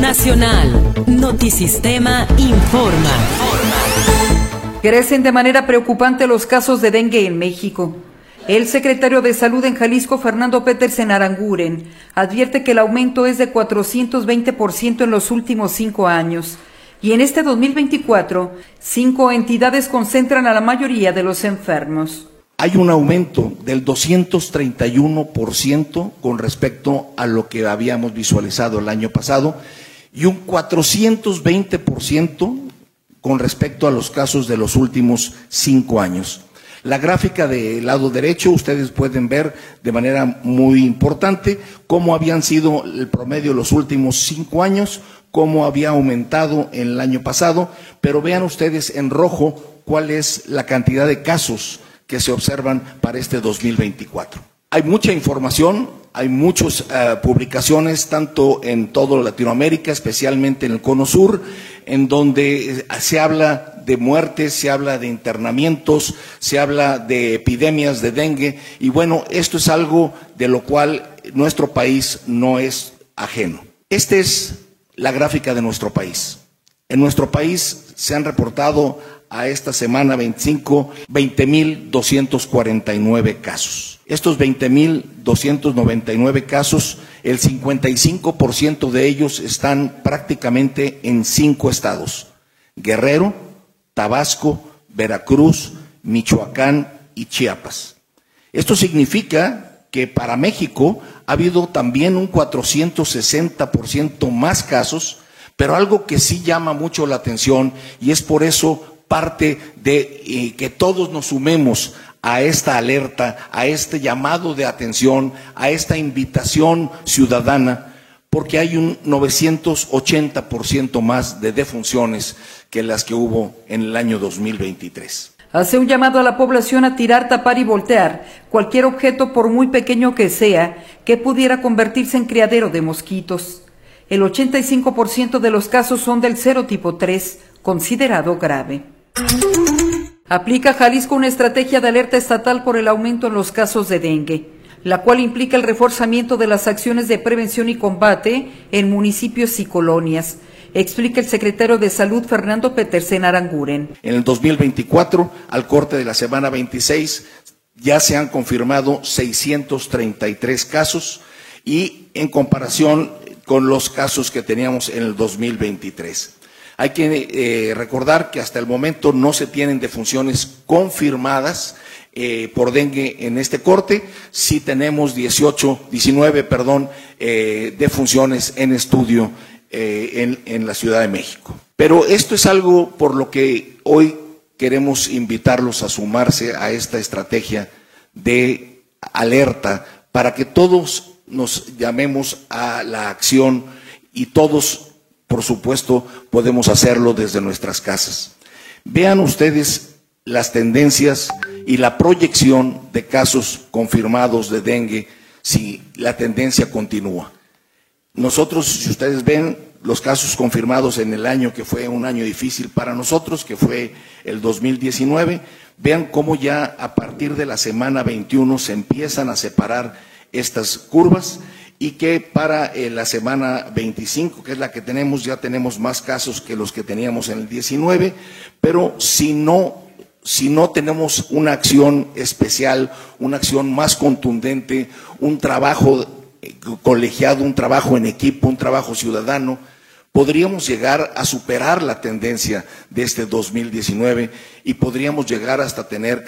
Nacional. Notisistema informa. Crecen de manera preocupante los casos de dengue en México. El secretario de Salud en Jalisco, Fernando Petersen Aranguren, advierte que el aumento es de 420% en los últimos 5 años. Y en este 2024, 5 entidades concentran a la mayoría de los enfermos. Hay un aumento del 231% con respecto a lo que habíamos visualizado el año pasado y un 420% con respecto a los casos de los últimos 5 años. La gráfica del lado derecho, ustedes pueden ver de manera muy importante cómo habían sido el promedio los últimos 5 años, cómo había aumentado en el año pasado, pero vean ustedes en rojo cuál es la cantidad de casos que se observan para este 2024. Hay mucha información, hay muchas publicaciones, tanto en toda Latinoamérica, especialmente en el Cono Sur, en donde se habla de muertes, se habla de internamientos, se habla de epidemias de dengue, y bueno, esto es algo de lo cual nuestro país no es ajeno. Esta es la gráfica de nuestro país. En nuestro país se han reportado a esta semana 25, 20.249 casos. Estos 20.299 casos, el 55% de ellos están prácticamente en 5 estados: Guerrero, Tabasco, Veracruz, Michoacán y Chiapas. Esto significa que para México ha habido también un 460% más casos, pero algo que sí llama mucho la atención, y es por eso parte de que todos nos sumemos a esta alerta, a este llamado de atención, a esta invitación ciudadana, porque hay un 980% más de defunciones que las que hubo en el año 2023. Hace un llamado a la población a tirar, tapar y voltear cualquier objeto, por muy pequeño que sea, que pudiera convertirse en criadero de mosquitos. El 85% de los casos son del serotipo 3, considerado grave. Aplica Jalisco una estrategia de alerta estatal por el aumento en los casos de dengue, la cual implica el reforzamiento de las acciones de prevención y combate en municipios y colonias, explica el secretario de Salud, Fernando Petersen Aranguren. En el 2024, al corte de la semana 26, ya se han confirmado 633 casos, y en comparación con los casos que teníamos en el 2023. Hay que recordar que hasta el momento no se tienen defunciones confirmadas por dengue en este corte. Sí tenemos 19 defunciones en estudio en la Ciudad de México. Pero esto es algo por lo que hoy queremos invitarlos a sumarse a esta estrategia de alerta para que todos nos llamemos a la acción, y todos, por supuesto, podemos hacerlo desde nuestras casas. Vean ustedes las tendencias y la proyección de casos confirmados de dengue si la tendencia continúa. Nosotros, si ustedes ven los casos confirmados en el año que fue un año difícil para nosotros, que fue el 2019, vean cómo ya a partir de la semana 21 se empiezan a separar estas curvas, y que para la semana 25, que es la que tenemos, ya tenemos más casos que los que teníamos en el 19, pero si no tenemos una acción especial, una acción más contundente, un trabajo colegiado, un trabajo en equipo, un trabajo ciudadano, podríamos llegar a superar la tendencia de este 2019 y podríamos llegar hasta tener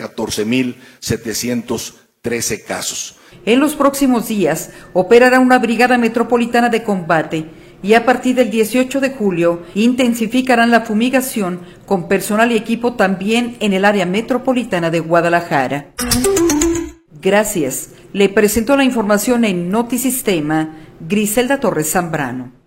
14.713 casos. En los próximos días operará una brigada metropolitana de combate, y a partir del 18 de julio intensificarán la fumigación con personal y equipo también en el área metropolitana de Guadalajara. Gracias. Le presento la información en Notisistema, Griselda Torres Zambrano.